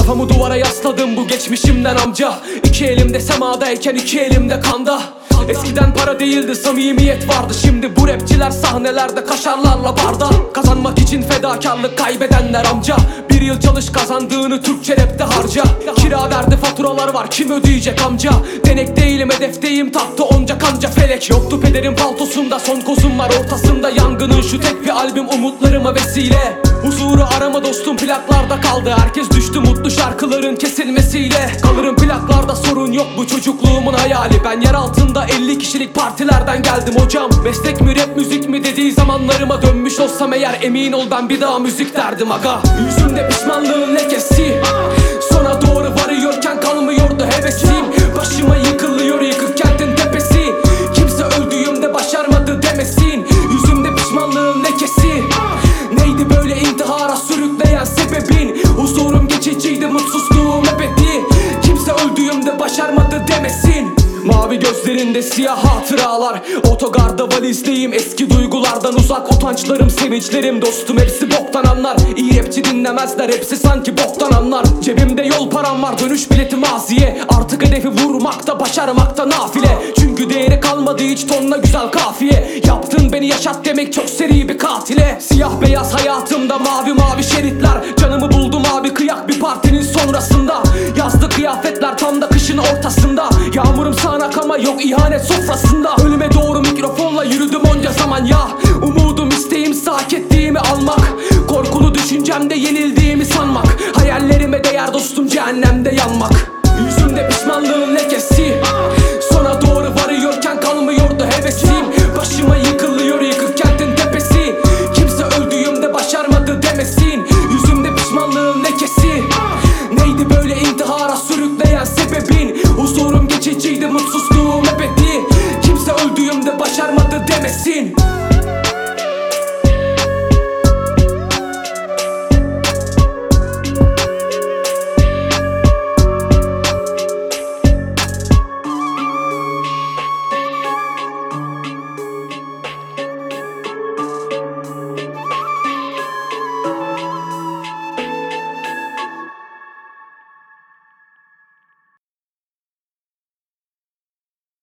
Kafamı duvara yasladım bu geçmişimden amca. İki elimde semadayken iki elimde kanda. Eskiden para değildi samimiyet vardı. Şimdi bu rapçiler sahnelerde kaşarlarla barda. Kazanmak için fedakarlık kaybedenler amca. Bir yıl çalış kazandığını Türkçe rapte harca. Kira verdi faturalar var kim ödeyecek amca. Denek değilim hedefteyim taktı onca kanca felek. Yoktu pederin paltosunda son kozum var ortasında. Yangının şu tek bir albüm umutlarıma vesile. Huzuru arama dostum plaklarda kaldı. Herkes düştü mutlu şarkıların kesilmesiyle. Kalırım plaklarda sorun yok bu çocukluğumun hayali. Ben yer altında 50 kişilik partilerden geldim hocam. Meslek mi rap müzik mi dediği zamanlarıma dönmüş olsam eğer, emin ol ben bir daha müzik derdim aga. Yüzümde pişmanlığın lekesi, sona doğru varıyorken kalmıyordu hevesim. Başıma yıkılıyor yıkık kentin tepesi. Kimse öldüğümde başarmadı demesin. Yüzümde pişmanlığın lekesi, neydi böyle intihara sürükleyen sebebin? Huzurum geçiciydi mutsuzluğum ebedi. Kimse öldüğümde başarmadı demesin. Mavi gözlerinde siyah hatıralar. Otogarda valizdeyim eski duygulardan uzak. Utançlarım sevinçlerim dostum hepsi boktan anlar. İyi rapçi dinlemezler hepsi sanki boktan anlar. Cebimde yol param var dönüş bileti maziye. Artık hedefi vurmakta başarmakta nafile. Çünkü değeri kalmadı hiç tonla güzel kafiye. Yaptın beni yaşat demek çok seri bir katile. Siyah beyaz hayatımda mavi mavi şeritler. Canımı buldum abi kıyak bir partinin sonrasında. Yazdı kıyafetler tam da kışın ortasında. Yağmurum sağanak ama yok ihanet sofrasında. Ölüme doğru mikrofonla yürüdüm onca zaman ya. Umudum isteğim hak ettiğimi almak. Korkulu düşüncemde yenildiğimi sanmak. Hayallerime değer dostum cehennemde yanmak. Yüzümde pişmanlığın lekesi, sona doğru varıyorken kalmıyordu hevesim. Başıma yıkılıyor yıkık kentin tepesi. Kimse öldüğümde başarmadı demesin. Yüzümde pişmanlığın lekesi, neydi böyle intihara sürükleyen sebebin? Huzurum geçiciydi mutsuzluğum ebedi. Kimse öldüğümde başarmadı demesin.